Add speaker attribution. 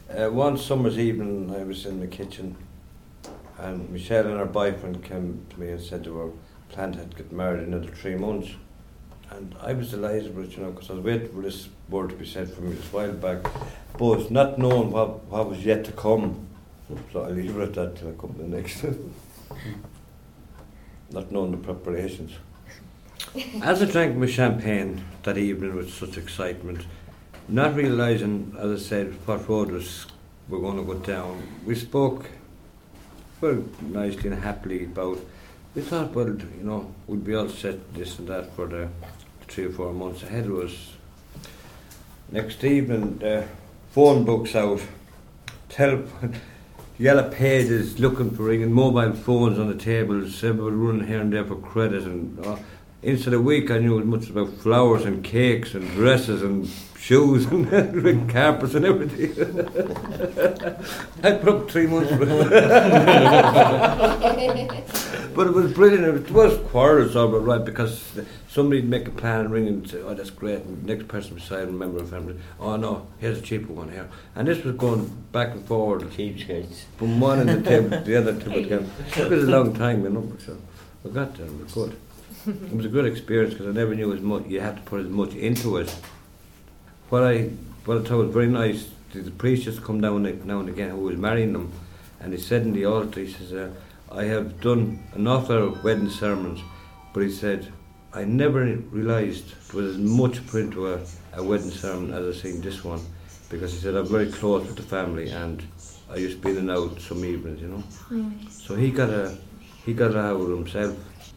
Speaker 1: One summer's evening, I was in the kitchen, and Michelle and her boyfriend came to me and said they were planning to get married in another 3 months. And I was delighted with it, because I was waiting for this word to be said for me this while back, but not knowing what was yet to come. So I'll leave it at that till I come to the next. Not knowing the preparations. As I drank my champagne that evening with such excitement, not realising, as I said, what road we're going to go down, we spoke very nicely and happily about, we thought, well, we'd be all set this and that for the 3 or 4 months ahead of us. Next evening, the phone book's out, telephone, yellow pages looking for ringing, mobile phones on the table, several running here and there for credit, and inside a week I knew as much about flowers and cakes and dresses and shoes and carpets and everything. I put up 3 months for it. But it was brilliant. It was quarrels over right, because somebody'd make a plan and ring and say, oh, that's great, and the next person beside them, member of the family, oh no, here's a cheaper one here. And this was going back and forward.
Speaker 2: Cheapskates.
Speaker 1: From one end of the table to the other table. It was a long time, so we got there and it was good. It was a good experience, because I never knew as much, you had to put as much into it. What I thought was very nice, the priest just come down now and again who was marrying them, and he said in the altar, he says, I have done an awful lot of wedding sermons, but he said, I never realised there was as much put into a wedding sermon as I seen this one, because he said, I'm very close with the family, and I used to be in and out some evenings, So he got it out of himself.